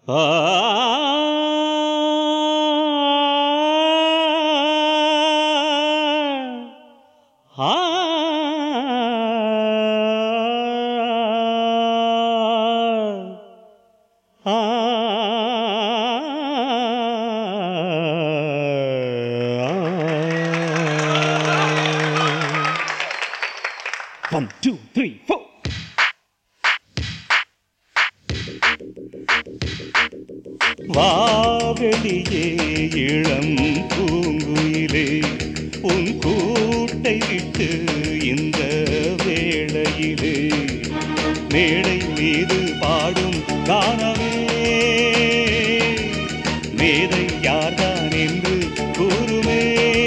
ஆ ஆ ஆ 1 2 3 4 வாவெளியே இளம் பூங்குயிலே உன் கூட்டை விட்டு இந்த வேளையிலே மேடை மீது பாடும் கானமே மேதை யார்தான் என்று கூறுமே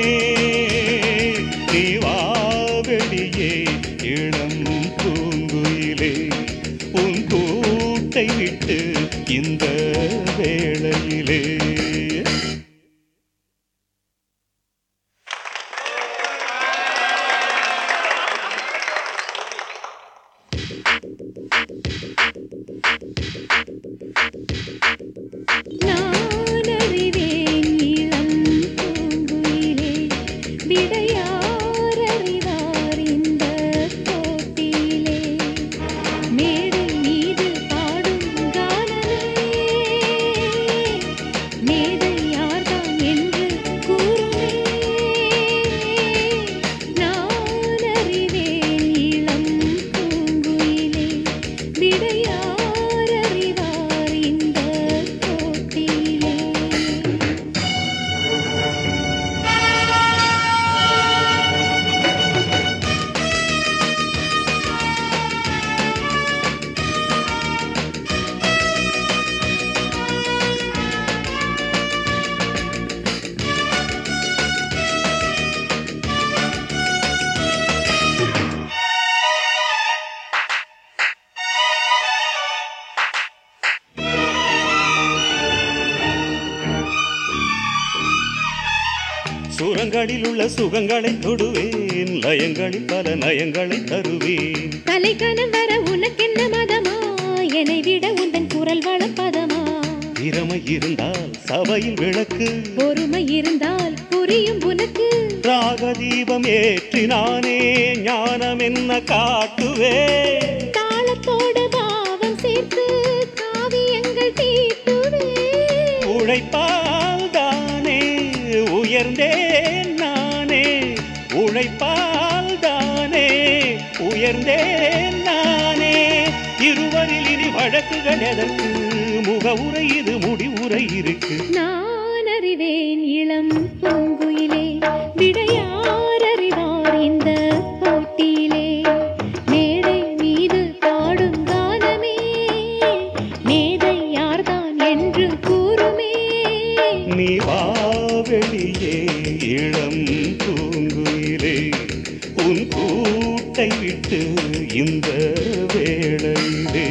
நீ வாவெளியே இளம் பூங்குயிலே உன் கூட்டை விட்டு இந்த வேளையிலே சுரங்களில் உள்ள சுகங்களை தொடுவேன் லயங்களில் பல நயங்களை தருவேன் கலைக்கணம் வர உனக்கென்ன மதமா என்னை விட உந்தன் குரல் வளம் பதமா திறமை இருந்தால் சபையில் விளக்கு பொறுமை இருந்தால் புரியும் உனக்கு ராக தீபம் ஏற்றினானே ஞானம் என்ன காட்டுவே தாளத்தோடு பாவம் சேர்த்து காவியங்கள் தீட்டுவே உழைப்பால் தானே உயர்ந்தேன் நானே உழைப்பால் தானே உயர்ந்தேன் நானே இருவரில் இனி வழக்குகள் எதற்கு முகவுரை இது முடிவுரை இருக்கு நான் அறிவேன் இளம் பூங்குயிலே விடையார் அறிவார் இந்த போட்டியிலே மேடை மீது பாடும் கானமே மேதை யார்தான் என்று கூறுமே நீ வாவெளியே இளம் பூங்குயிலே உன் கூட்டை விட்டு இந்த வேளையிலே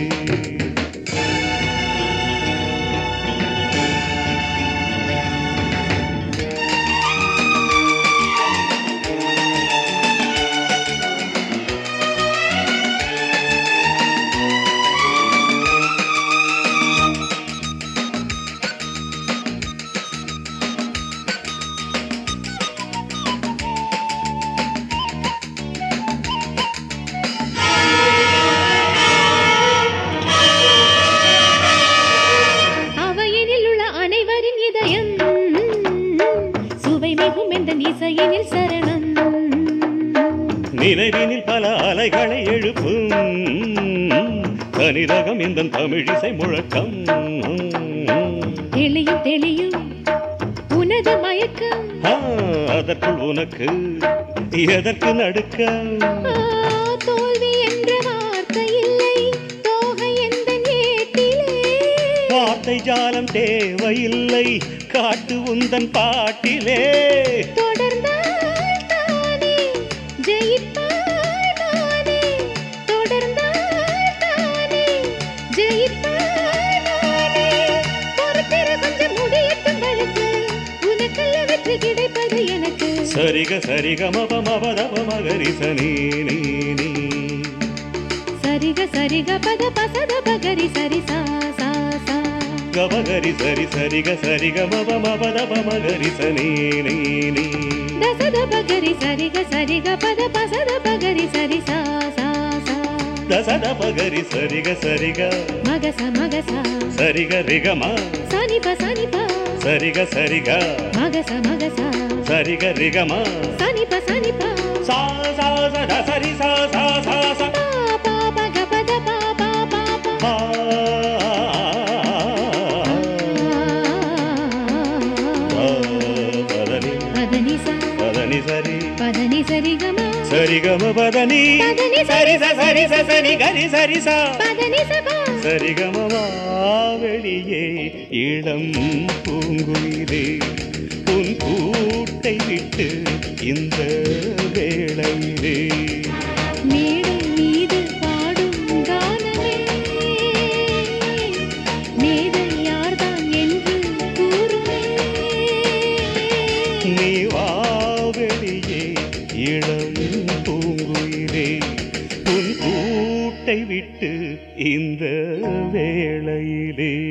இசையினில் சரணம் நினைவினில் பல அலைகளை எழுப்பும் தனிரகம் இந்த தமிழிசை முழக்கம் தெளியும் தெளியும் உனது மயக்கம் அதற்குள் உனக்கு எதற்கு நடுக்கம் தோல்வி என்ற வார்த்தை இல்லை தோகை எந்த ஏட்டிலே வார்த்தை ஜாலம் தேவையில்லை காட்டு உந்தன் பாட்டிலே தொடர்ந்தால் தானே ஜெயிப்பாய் நானே தொடர்ந்தால் தானே ஜெயிப்பாய் நானே பொறுத்திரு கொஞ்சம் முடியட்டும் வழக்கு உனக்கல்ல வெற்றி கிடைப்பது எனக்கு சரிக சரிக மப மபதப மகரி சனி நீ நீ சரிக சரிக பத பசத பகரி சரி சா சா சா பகரி சரி சரிக சரிக மப மபத பமகரி சனி நீ நீ தசத பகரி சரிக சரிக பத பசத பகரி சரி சா சா சா தசத பகரி சரிக சரிக மகச மகச சரிக ரிகமா சனி ப சரிக சரிக மகச மகச சரிக ரிகமா சனி ப சா சா சத சரி சா சா சா சா பா ப க பத பா பா பா பா பதனி பதனி சா பதனி சரி பதனி சரி கம சரி கம பதனி பதனி சரி ச சரி ச சரி கரி சரி சா பதனி சபா சரி கமவா வெளியே இளம் பூங்குயிலே உன் கூட்டை விட்டு இந்த வேளையிலே மேடை மீது பாடும் கானமே மேதை யார்தான் என்று கூறுமே நீ வா வெளியே இளம் பூங்குயிலே உன் கூட்டை விட்டு இந்த வேளையிலே